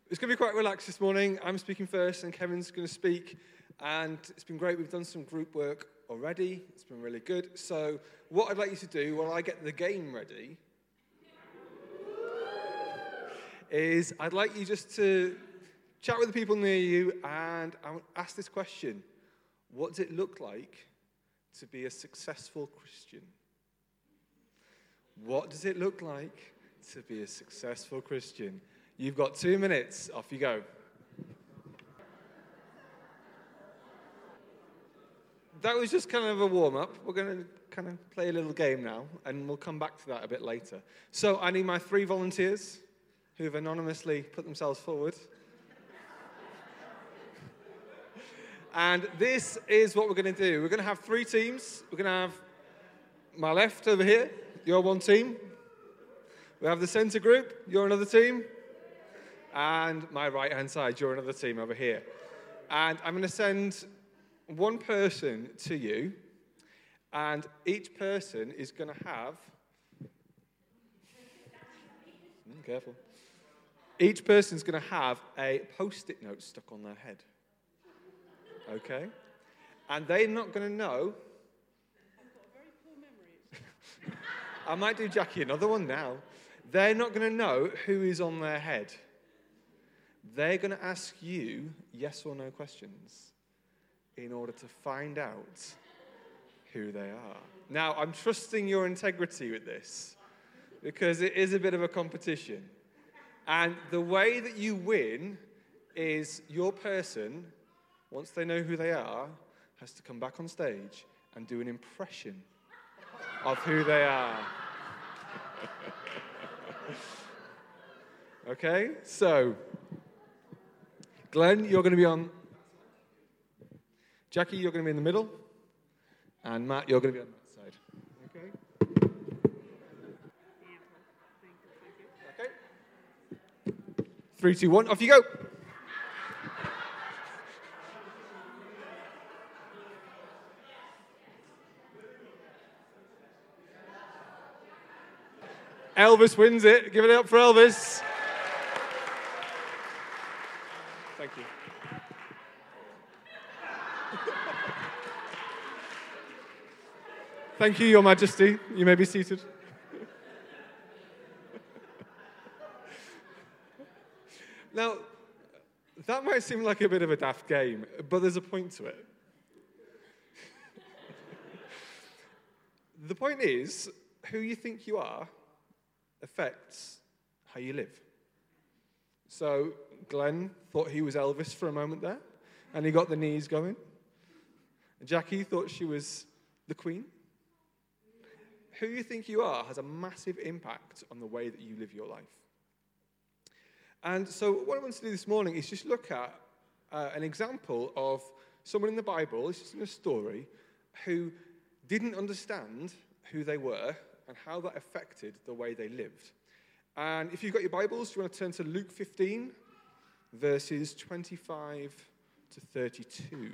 It's going to be quite relaxed this morning. I'm speaking first and Kevin's going to speak. And it's been great. We've done some group work already. It's been really good. So what I'd like you to do while I get the game ready is I'd like you just to chat with the people near you and I'll ask this question. What does it look like to be a successful Christian? What does it look like to be a successful Christian? You've got 2 minutes. Off you go. That was just kind of a warm-up. We're going to kind of play a little game now, and we'll come back to that a bit later. So I need my 3 volunteers who have anonymously put themselves forward. And this is what we're going to do. We're going to have 3 teams. We're going to have my left over here. You're one team. We have the center group. You're another team. And my right-hand side, you're another team over here. And I'm going to send one person to you, and each person is going to have... Careful. Each person's going to have a Post-it note stuck on their head. Okay? And they're not going to know... I've got a very poor memory. I might do Jackie another one now. They're not going to know who is on their head. They're going to ask you yes or no questions in order to find out who they are. Now, I'm trusting your integrity with this because it is a bit of a competition. And the way that you win is your person, once they know who they are, has to come back on stage and do an impression of who they are. Okay, so Glenn, you're going to be on. Jackie, you're going to be in the middle. And Matt, you're going to be on that side. Okay? Okay. 3, 2, 1, off you go. Elvis wins it. Give it up for Elvis. Thank you. Thank you, Your Majesty. You may be seated. Now, that might seem like a bit of a daft game, but there's a point to it. The point is, who you think you are affects how you live. So Glenn thought he was Elvis for a moment there, and he got the knees going. Jackie thought she was the Queen. Who you think you are has a massive impact on the way that you live your life. And so what I want to do this morning is just look at an example of someone in the Bible, it's just in a story, who didn't understand who they were and how that affected the way they lived. And if you've got your Bibles, you want to turn to Luke 15, verses 25 to 32.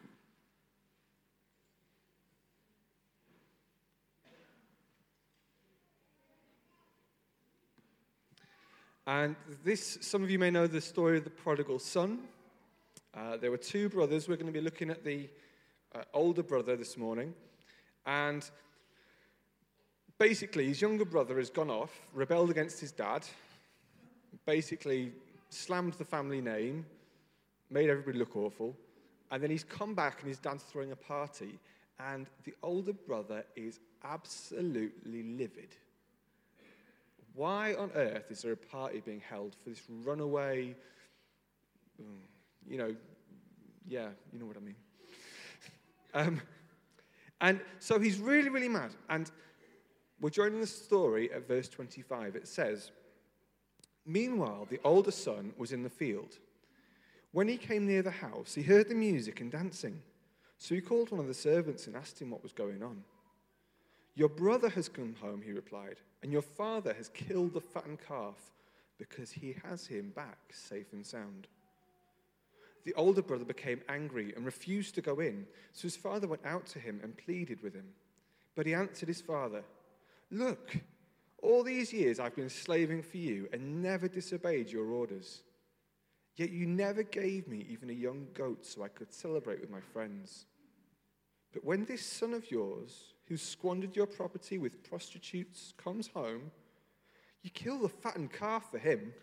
And this, some of you may know the story of the prodigal son. There were 2 brothers. We're going to be looking at the older brother this morning. And basically, his younger brother has gone off, rebelled against his dad, basically slammed the family name, made everybody look awful, and then he's come back and his dad's throwing a party, and the older brother is absolutely livid. Why on earth is there a party being held for this runaway, you know what I mean. And so he's really, really mad. And we're joining the story at verse 25. It says, "Meanwhile, the older son was in the field. When he came near the house, he heard the music and dancing. So he called one of the servants and asked him what was going on. 'Your brother has come home,' he replied, 'and your father has killed the fattened calf because he has him back safe and sound.' The older brother became angry and refused to go in, so his father went out to him and pleaded with him. But he answered his father, 'Look, all these years I've been slaving for you and never disobeyed your orders. Yet you never gave me even a young goat so I could celebrate with my friends. But when this son of yours, who squandered your property with prostitutes, comes home, you kill the fattened calf for him."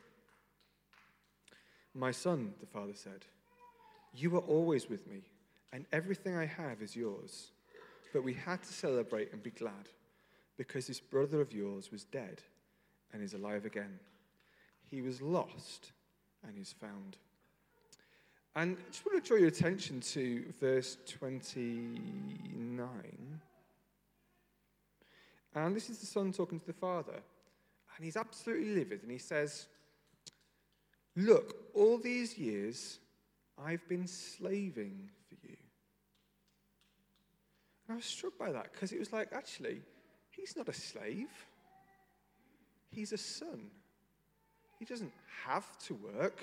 "My son," the father said, "you are always with me, and everything I have is yours. But we had to celebrate and be glad, because this brother of yours was dead and is alive again. He was lost and is found." And I just want to draw your attention to verse 29. And this is the son talking to the father. And he's absolutely livid. And he says, "Look, all these years I've been slaving for you." And I was struck by that because it was like, actually, he's not a slave. He's a son. He doesn't have to work.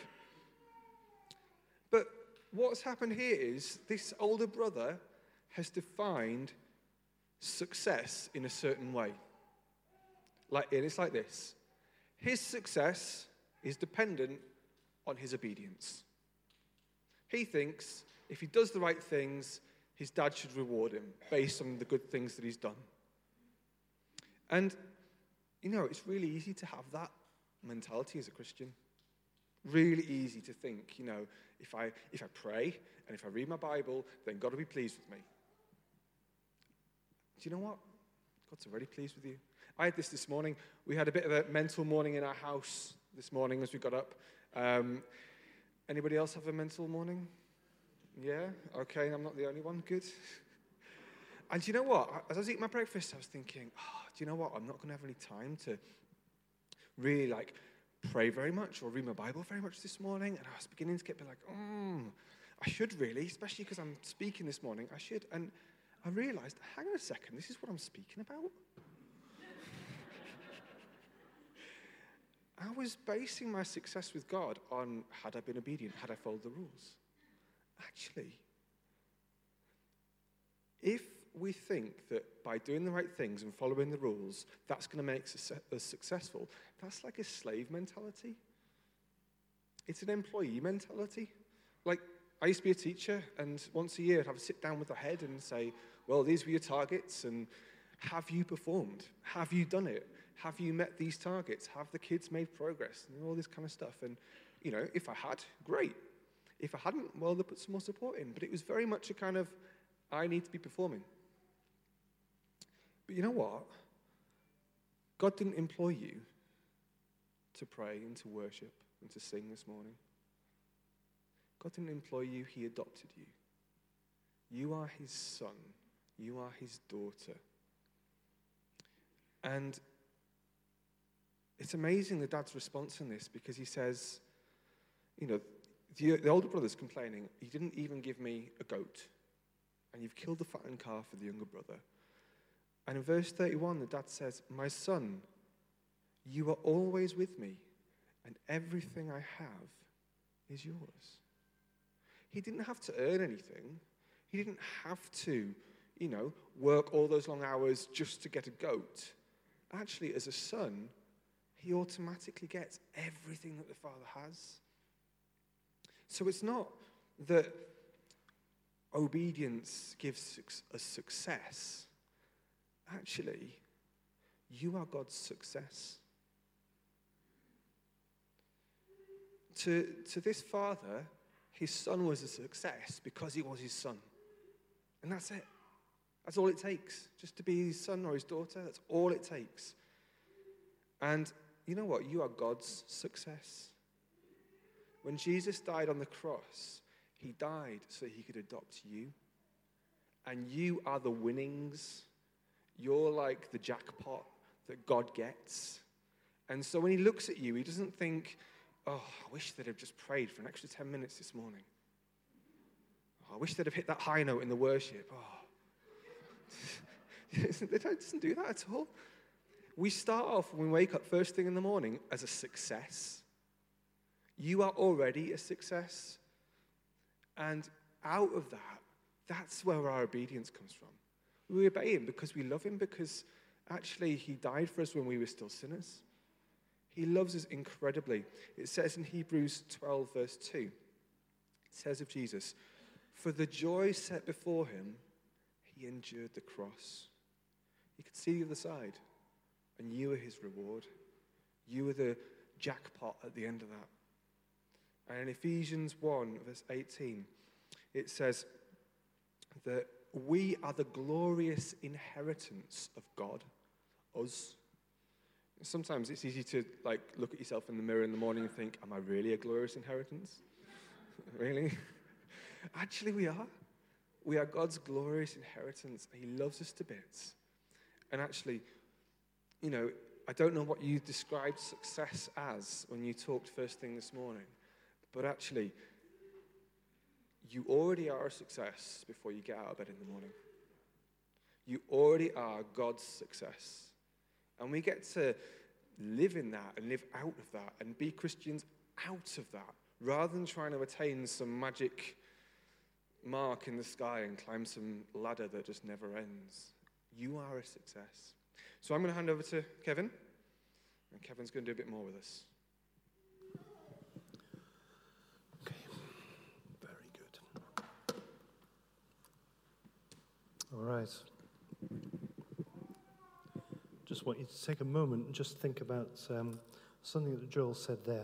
But what's happened here is this older brother has defined success in a certain way. And it's like this. His success is dependent on his obedience. He thinks if he does the right things, his dad should reward him based on the good things that he's done. And, it's really easy to have that mentality as a Christian. Really easy to think, if I pray and if I read my Bible, then God will be pleased with me. Do you know what? God's already pleased with you. I had this morning. We had a bit of a mental morning in our house this morning as we got up. Anybody else have a mental morning? Yeah? Okay, I'm not the only one. Good. And do you know what? As I was eating my breakfast, I was thinking, do you know what? I'm not going to have any time to really pray very much or read my Bible very much this morning. And I was beginning to get I should really, especially because I'm speaking this morning, I should. And I realized, hang on a second, this is what I'm speaking about? I was basing my success with God on had I been obedient, had I followed the rules. Actually, if we think that by doing the right things and following the rules, that's going to make us successful, that's like a slave mentality. It's an employee mentality. I used to be a teacher, and once a year I'd have a sit down with the head and say, well, these were your targets, and have you performed? Have you done it? Have you met these targets? Have the kids made progress? And all this kind of stuff. And, if I had, great. If I hadn't, well, they put some more support in. But it was very much a kind of, I need to be performing. But you know what? God didn't employ you to pray and to worship and to sing this morning. God didn't employ you, he adopted you. You are his son. You are his daughter. And it's amazing the dad's response in this, because he says, the older brother's complaining, "You didn't even give me a goat, and you've killed the fattened calf for the younger brother." And in verse 31, the dad says, "My son, you are always with me, and everything I have is yours." He didn't have to earn anything. He didn't have to, work all those long hours just to get a goat. Actually, as a son, he automatically gets everything that the father has. So it's not that obedience gives us success. Actually, you are God's success. To this father, his son was a success because he was his son. And that's it. That's all it takes. Just to be his son or his daughter, that's all it takes. And you know what? You are God's success. When Jesus died on the cross, he died so he could adopt you. And you are the winnings. You're like the jackpot that God gets. And so when he looks at you, he doesn't think, "Oh, I wish they'd have just prayed for an extra 10 minutes this morning. Oh, I wish they'd have hit that high note in the worship." It doesn't do that at all. We start off when we wake up first thing in the morning as a success. You are already a success. And out of that, that's where our obedience comes from. We obey him because we love him, because actually he died for us when we were still sinners. He loves us incredibly. It says in Hebrews 12, verse 2, it says of Jesus, "For the joy set before him, he endured the cross." You could see the other side, and you were his reward. You were the jackpot at the end of that. And in Ephesians 1, verse 18, it says that we are the glorious inheritance of God, us. Sometimes it's easy to look at yourself in the mirror in the morning and think, am I really a glorious inheritance? Really? Actually, we are. We are God's glorious inheritance. He loves us to bits. And actually, I don't know what you described success as when you talked first thing this morning, but actually, you already are a success before you get out of bed in the morning. You already are God's success. And we get to live in that and live out of that and be Christians out of that, rather than trying to attain some magic mark in the sky and climb some ladder that just never ends. You are a success. So I'm going to hand over to Kevin, and Kevin's going to do a bit more with us. Okay, very good. All right. Just want you to take a moment and just think about something that Joel said there,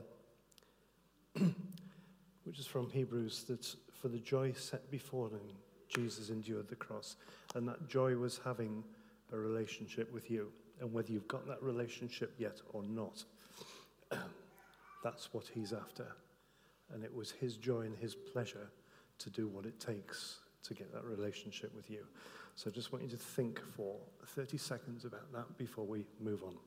which is from Hebrews, that for the joy set before him, Jesus endured the cross. And that joy was having a relationship with you. And whether you've got that relationship yet or not, that's what he's after. And it was his joy and his pleasure to do what it takes to get that relationship with you. So I just want you to think for 30 seconds about that before we move on.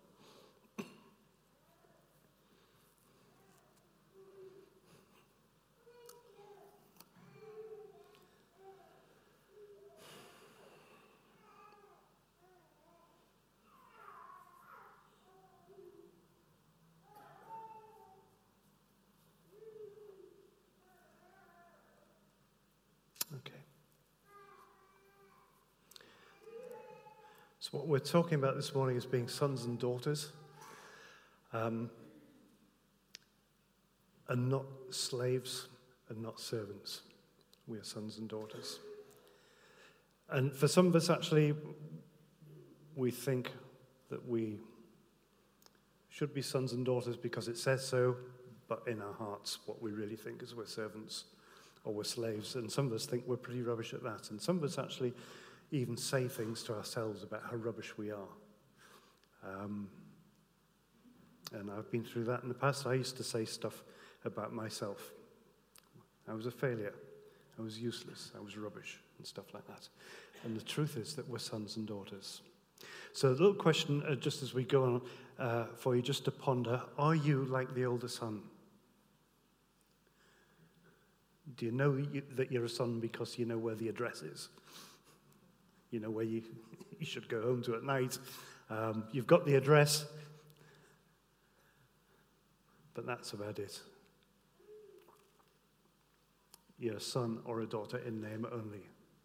Okay. So what we're talking about this morning is being sons and daughters, and not slaves and not servants. We are sons and daughters. And for some of us, actually, we think that we should be sons and daughters because it says so, but in our hearts, what we really think is we're servants or we're slaves. And some of us think we're pretty rubbish at that. And some of us actually even say things to ourselves about how rubbish we are. And I've been through that in the past. I used to say stuff about myself. I was a failure. I was useless. I was rubbish and stuff like that. And the truth is that we're sons and daughters. So a little question, just as we go on, for you just to ponder. Are you like the older son? Do you know that you're a son because you know where the address is? You know where you should go home to at night. You've got the address, but that's about it. You're a son or a daughter in name only.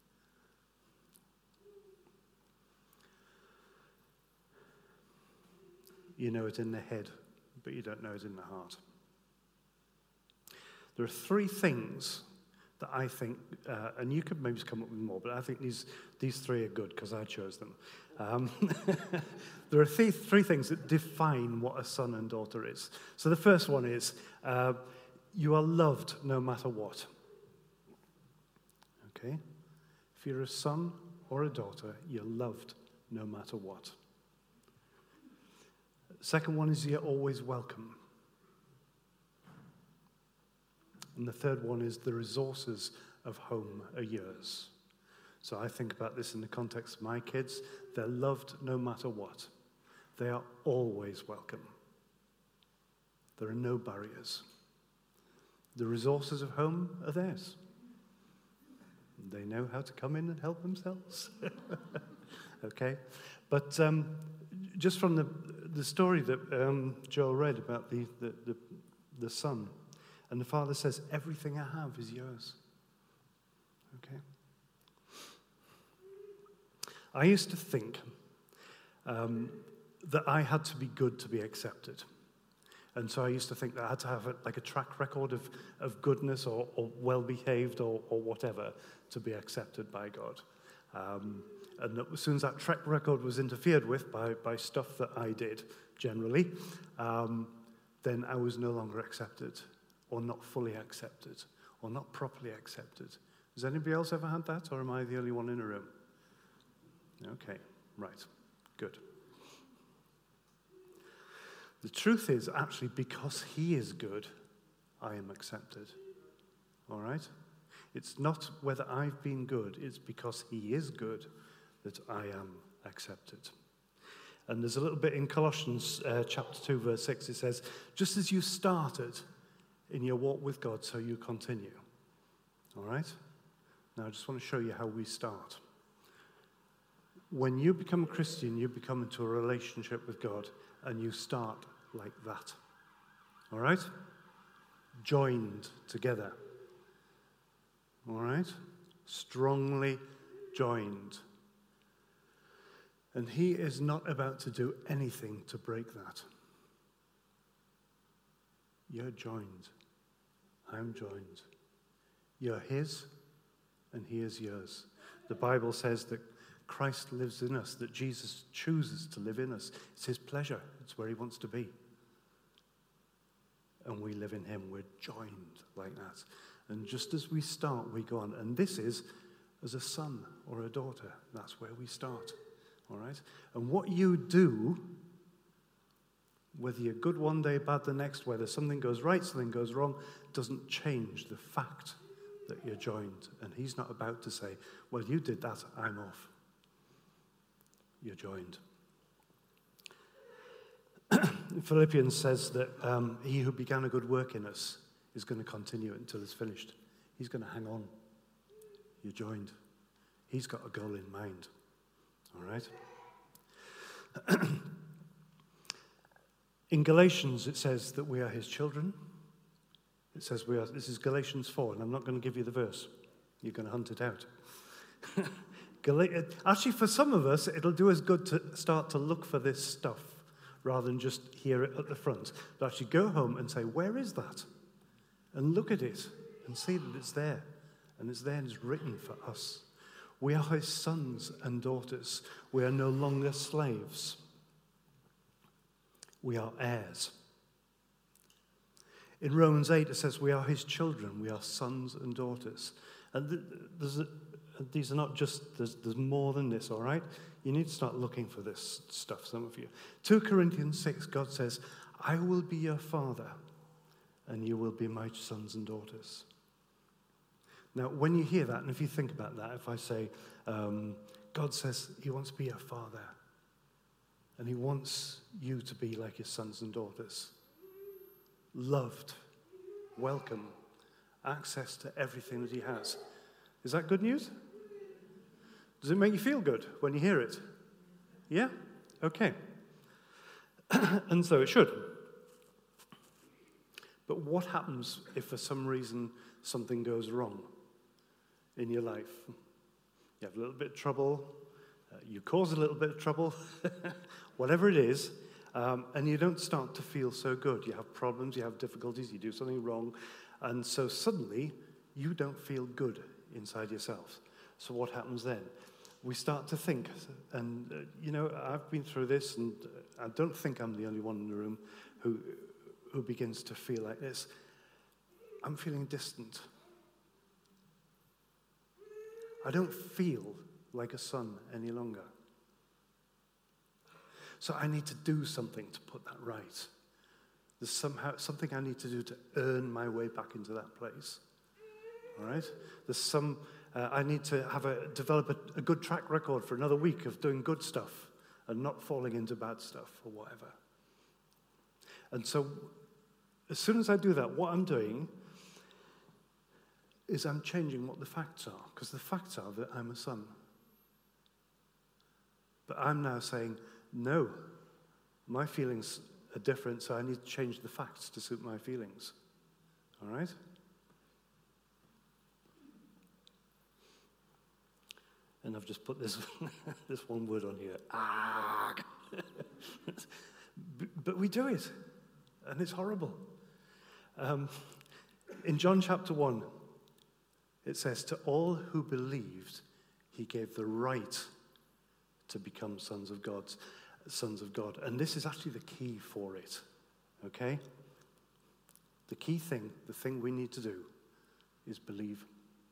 You know it in the head, but you don't know it in the heart. There are three things that I think, and you could maybe come up with more, but I think these three are good because I chose them. There are three things that define what a son and daughter is. So the first one is, you are loved no matter what. Okay? If you're a son or a daughter, you're loved no matter what. Second one is you're always welcome. And the third one is the resources of home are yours. So I think about this in the context of my kids. They're loved no matter what. They are always welcome. There are no barriers. The resources of home are theirs. They know how to come in and help themselves. Okay? But just from the story that Joel read about the son, and the father says, everything I have is yours. Okay? I used to think that I had to be good to be accepted. And so I used to think that I had to have like a track record of goodness or well-behaved or whatever to be accepted by God. And as soon as that track record was interfered with by stuff that I did, generally, then I was no longer accepted or not fully accepted or not properly accepted. Has anybody else ever had that, or am I the only one in the room? Okay, right, good. The truth is, actually, because he is good, I am accepted. All right? It's not whether I've been good, it's because he is good that I am accepted. And there's a little bit in Colossians chapter 2, verse 6, it says, just as you started in your walk with God, so you continue. All right? Now, I just want to show you how we start. When you become a Christian, you become into a relationship with God, and you start like that. All right? Joined together. All right? Strongly joined. And he is not about to do anything to break that. You're joined. I'm joined. You're his, and he is yours. The Bible says that Christ lives in us, that Jesus chooses to live in us. It's his pleasure. It's where he wants to be. And we live in him. We're joined like that. And just as we start, we go on. And this is as a son or a daughter. That's where we start. All right? And what you do, whether you're good one day, bad the next, whether something goes right, something goes wrong, doesn't change the fact that you're joined. And he's not about to say, well, you did that, I'm off. You're joined. Philippians says that he who began a good work in us is going to continue it until it's finished. He's going to hang on. You're joined. He's got a goal in mind. All right? In Galatians, it says that we are his children. It says we are, this is Galatians 4, and I'm not going to give you the verse. You're going to hunt it out. Actually, for some of us, it'll do us good to start to look for this stuff rather than just hear it at the front. But actually go home and say, where is that? And look at it and see that it's there. And it's there and it's written for us. We are his sons and daughters. We are no longer slaves. We are heirs. In Romans 8, it says we are his children. We are sons and daughters. And these are not just, there's more than this, all right? You need to start looking for this stuff, some of you. 2 Corinthians 6, God says, I will be your father, and you will be my sons and daughters. Now, when you hear that, and if you think about that, if I say, God says he wants to be your father, and he wants you to be like his sons and daughters, loved, welcome, access to everything that he has. Is that good news? Does it make you feel good when you hear it? Yeah? Okay. And so it should. But what happens if for some reason something goes wrong in your life? You have a little bit of trouble, you cause a little bit of trouble, whatever it is, and you don't start to feel so good. You have problems, you have difficulties, you do something wrong, and so suddenly you don't feel good inside yourself. So what happens then? We start to think, and I've been through this, and I don't think I'm the only one in the room who begins to feel like this. I'm feeling distant. I don't feel like a son any longer. So I need to do something to put that right. There's somehow something I need to do to earn my way back into that place. All right? There's I need to develop a good track record for another week of doing good stuff and not falling into bad stuff or whatever. And so as soon as I do that, what I'm doing is I'm changing what the facts are, because the facts are that I'm a son. But I'm now saying, no, my feelings are different, so I need to change the facts to suit my feelings. All right? And I've just put this this one word on here. But we do it. And it's horrible. In John chapter 1, it says, to all who believed, he gave the right to become sons of God. And this is actually the key for it, okay? The key thing, the thing we need to do is believe.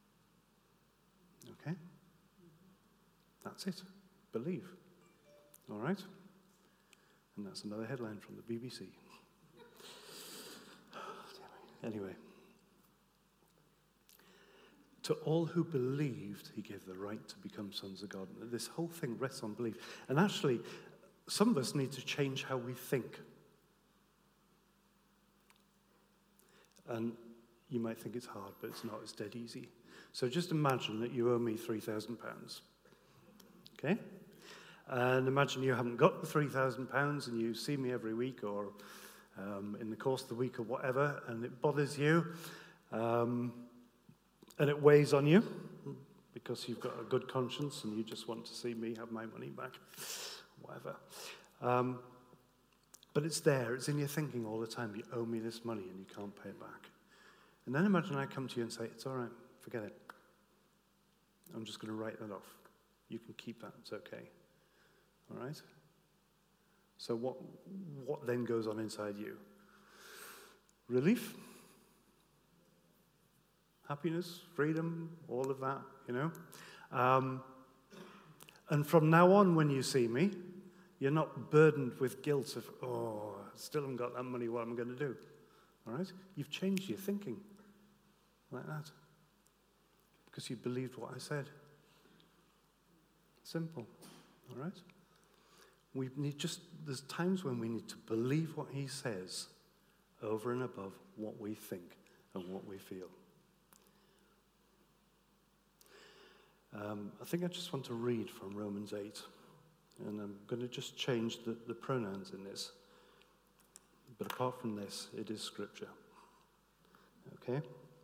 Okay? That's it. Believe. All right? And that's another headline from the BBC. Anyway. To all who believed, he gave the right to become sons of God. This whole thing rests on belief. And actually, some of us need to change how we think. And you might think it's hard, but it's not. It's dead easy. So just imagine that you owe me £3,000. Okay? And imagine you haven't got the £3,000 and you see me every week or in the course of the week or whatever, and it bothers you. And it weighs on you because you've got a good conscience and you just want to see me have my money back, whatever. But it's there. It's in your thinking all the time. You owe me this money and you can't pay it back. And then imagine I come to you and say, it's all right, forget it. I'm just going to write that off. You can keep that. It's okay. All right? So what then goes on inside you? Relief? Happiness, freedom, all of that, you know. And from now on, when you see me, you're not burdened with guilt of, oh, I still haven't got that money, what am I going to do? All right? You've changed your thinking like that because you believed what I said. Simple, all right? There's times when we need to believe what he says over and above what we think and what we feel. I think I just want to read from Romans 8, and I'm going to just change the pronouns in this. But apart from this, it is Scripture. Okay?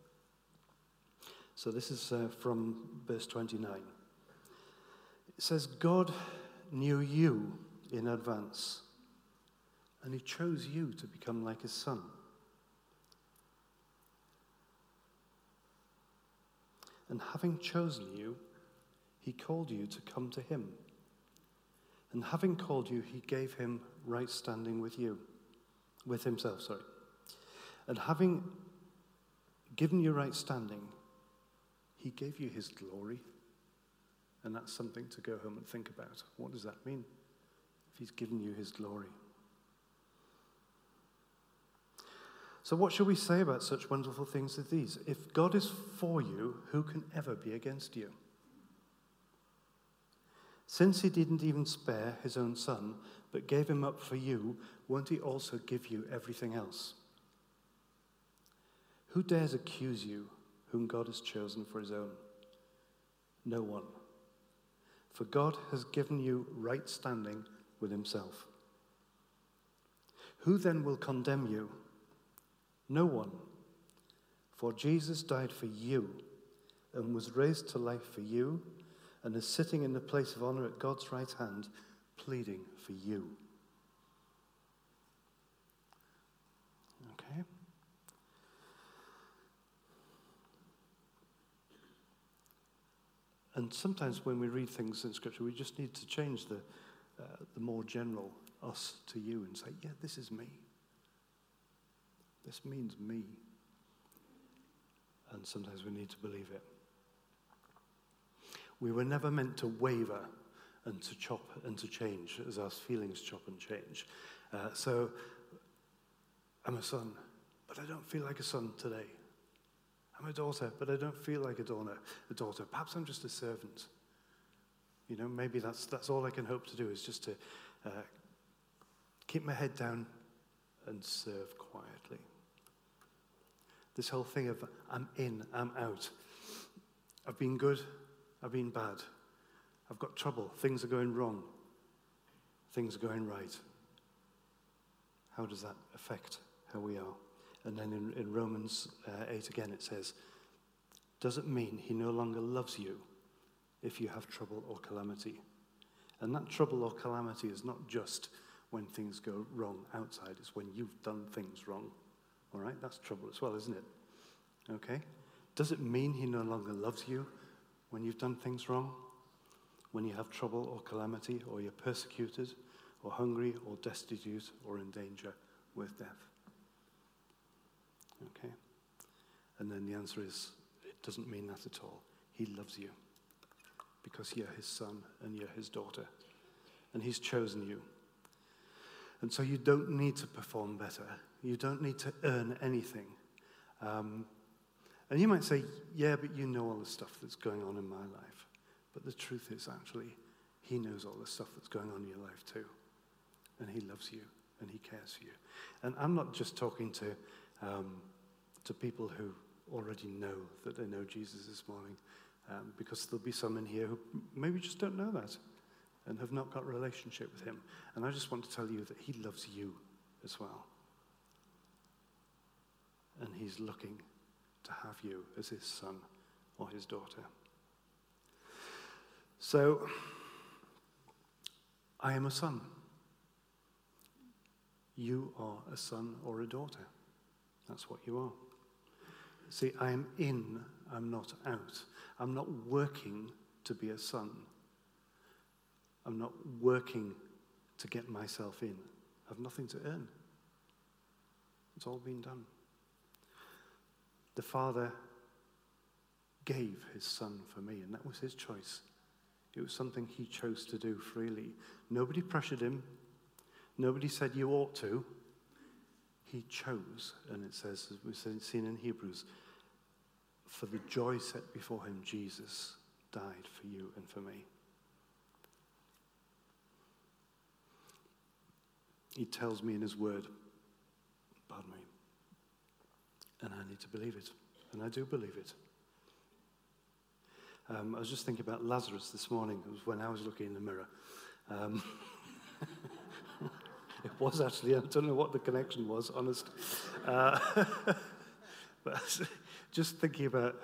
So this is from verse 29. It says, God knew you in advance, and he chose you to become like his son. And having chosen you, he called you to come to him. And having called you, he gave him right standing with himself. And having given you right standing, he gave you his glory. And that's something to go home and think about. What does that mean? If he's given you his glory. So what shall we say about such wonderful things as these? If God is for you, who can ever be against you? Since he didn't even spare his own son, but gave him up for you, won't he also give you everything else? Who dares accuse you, whom God has chosen for his own? No one. For God has given you right standing with himself. Who then will condemn you? No one. For Jesus died for you and was raised to life for you and is sitting in the place of honor at God's right hand, pleading for you. Okay? And sometimes when we read things in Scripture, we just need to change the more general us to you and say, yeah, this is me. This means me. And sometimes we need to believe it. We were never meant to waver and to chop and to change as our feelings chop and change. So I'm a son, but I don't feel like a son today. I'm a daughter, but I don't feel like a daughter. Perhaps I'm just a servant. You know, maybe that's all I can hope to do is just to keep my head down and serve quietly. This whole thing of I'm in, I'm out. I've been good, I've been bad. I've got trouble, things are going wrong. Things are going right. How does that affect how we are? And then in Romans 8 again it says, does it mean he no longer loves you if you have trouble or calamity? And that trouble or calamity is not just when things go wrong outside. It's when you've done things wrong. All right? That's trouble as well, isn't it? Okay? Does it mean he no longer loves you when you've done things wrong? When you have trouble or calamity, or you're persecuted, or hungry, or destitute, or in danger with death? Okay? And then the answer is, it doesn't mean that at all. He loves you because you're his son and you're his daughter. And he's chosen you. And so you don't need to perform better. You don't need to earn anything. And you might say, yeah, but you know all the stuff that's going on in my life. But the truth is, actually, he knows all the stuff that's going on in your life too. And he loves you and he cares for you. And I'm not just talking to people who already know that they know Jesus this morning, because there'll be some in here who maybe just don't know that and have not got a relationship with him. And I just want to tell you that he loves you as well. And he's looking to have you as his son or his daughter. So, I am a son. You are a son or a daughter. That's what you are. See, I am in, I'm not out. I'm not working to be a son. I'm not working to get myself in. I've nothing to earn. It's all been done. The Father gave his son for me, and that was his choice. It was something he chose to do freely. Nobody pressured him. Nobody said you ought to. He chose, and it says, as we've seen in Hebrews, for the joy set before him, Jesus died for you and for me. He tells me in his word, pardon me, and I need to believe it, and I do believe it. I was just thinking about Lazarus this morning. It was when I was looking in the mirror. It was actually, I don't know what the connection was, honest. But just thinking about,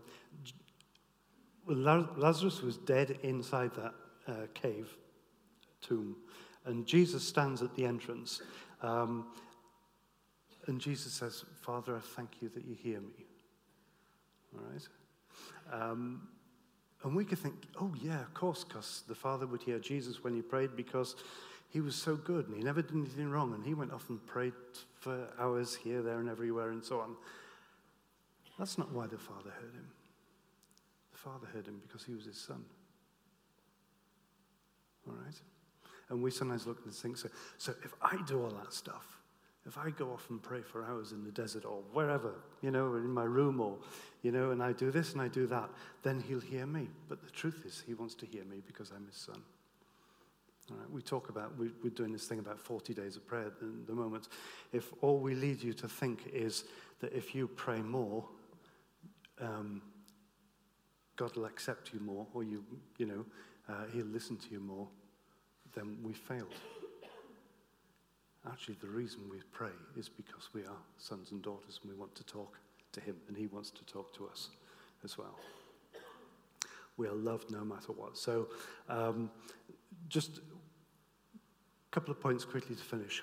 Lazarus was dead inside that cave, tomb, and Jesus stands at the entrance. And Jesus says, Father, I thank you that you hear me. All right? And we could think, oh yeah, of course, because the Father would hear Jesus when he prayed because he was so good and he never did anything wrong and he went off and prayed for hours here, there, and everywhere and so on. That's not why the Father heard him. The Father heard him because he was his son. All right? And we sometimes look and think, so if I do all that stuff, if I go off and pray for hours in the desert or wherever, or in my room or, and I do this and I do that, then he'll hear me. But the truth is, he wants to hear me because I'm his son. All right, we're doing this thing about 40 days of prayer at the moment. If all we lead you to think is that if you pray more, God will accept you more, or he'll listen to you more, then we failed. Actually, the reason we pray is because we are sons and daughters and we want to talk to him and he wants to talk to us as well. We are loved no matter what. So just a couple of points quickly to finish.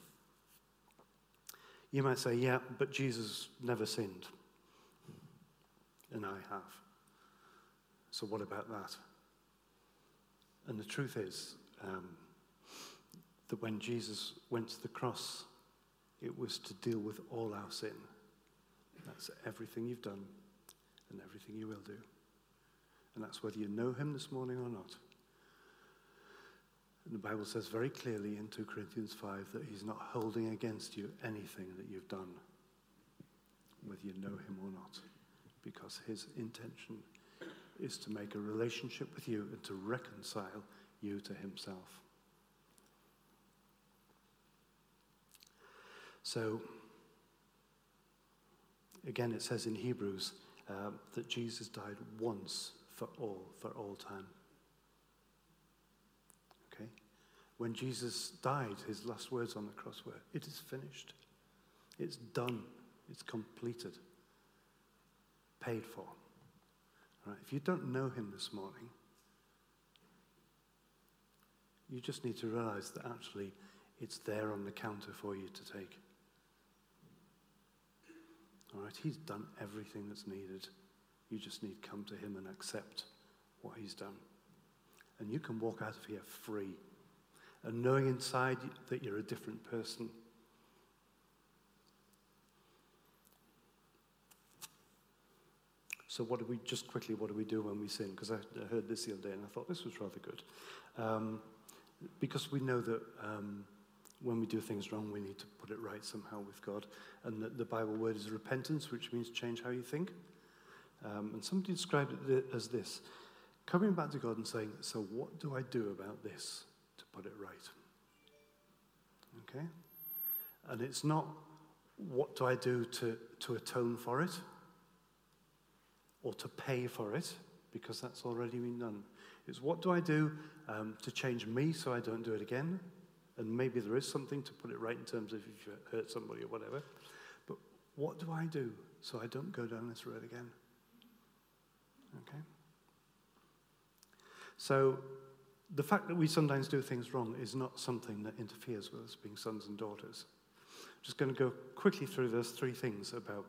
You might say, yeah, but Jesus never sinned. And I have. So what about that? And the truth is, that when Jesus went to the cross, it was to deal with all our sin. That's everything you've done and everything you will do. And that's whether you know him this morning or not. And the Bible says very clearly in 2 Corinthians 5 that he's not holding against you anything that you've done, whether you know him or not, because his intention is to make a relationship with you and to reconcile you to himself. So, again, it says in Hebrews that Jesus died once for all time. Okay? When Jesus died, his last words on the cross were, "It is finished. It's done. It's completed. Paid for." All right? If you don't know him this morning, you just need to realize that actually It's there on the counter for you to take. All right, he's done everything that's needed. You just need to come to him and accept what he's done. And you can walk out of here free and knowing inside that you're a different person. So what do we do when we sin? Because I heard this the other day and I thought this was rather good. Because we know that when we do things wrong, we need to put it right somehow with God. And the Bible word is repentance, which means change how you think. And somebody described it as this: coming back to God and saying, so what do I do about this to put it right? Okay? And it's not, what do I do to atone for it? Or to pay for it, because that's already been done. It's what do I do to change me so I don't do it again? And maybe there is something to put it right in terms of if you hurt somebody or whatever. But what do I do so I don't go down this road again? Okay? So the fact that we sometimes do things wrong is not something that interferes with us being sons and daughters. I'm just going to go quickly through those three things about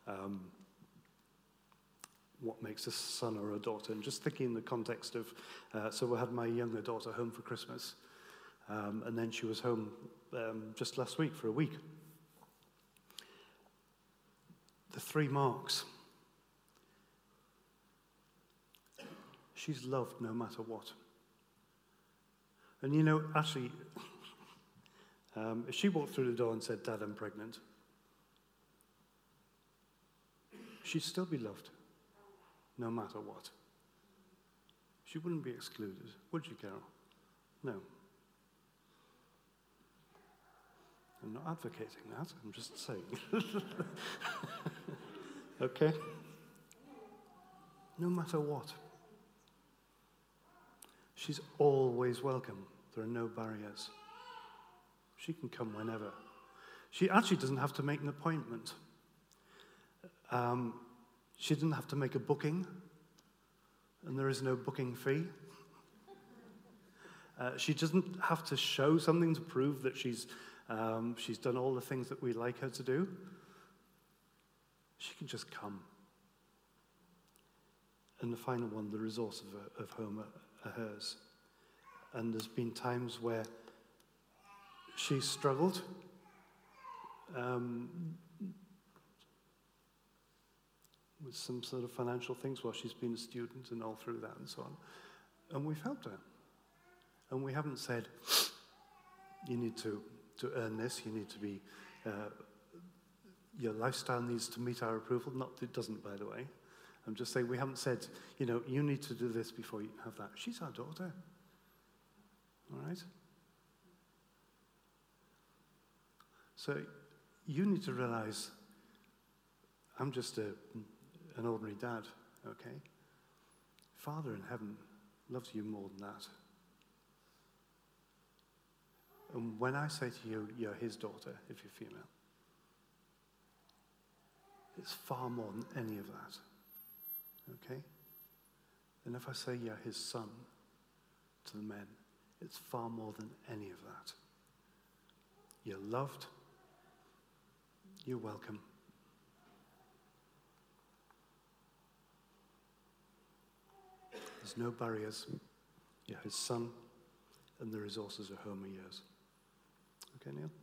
what makes a son or a daughter. And just thinking in the context of, so I had my younger daughter home for Christmas, and then she was home just last week for a week. The 3 marks. She's loved no matter what. And you know, actually, if she walked through the door and said, Dad, I'm pregnant, she'd still be loved. No matter what. She wouldn't be excluded, would you, Carol? No. I'm not advocating that, I'm just saying. Okay? No matter what. She's always welcome. There are no barriers. She can come whenever. She actually doesn't have to make an appointment. She didn't have to make a booking, and there is no booking fee. She doesn't have to show something to prove that she's done all the things that we like her to do. She can just come. And the final one, the resources of home are hers. And there's been times where she's struggled. With some sort of financial things while she's been a student and all through that and so on. And we've helped her. And we haven't said, you need to earn this, you need to be, your lifestyle needs to meet our approval. Not that it doesn't, by the way. I'm just saying we haven't said, you need to do this before you have that. She's our daughter. All right? So you need to realize I'm just an ordinary dad, okay? Father in heaven loves you more than that. And when I say to you, you're his daughter, if you're female, it's far more than any of that, okay? And if I say you're his son to the men, it's far more than any of that. You're loved, you're welcome. There's no barriers. You're his son, and the resources of home are yours. Okay, Neil?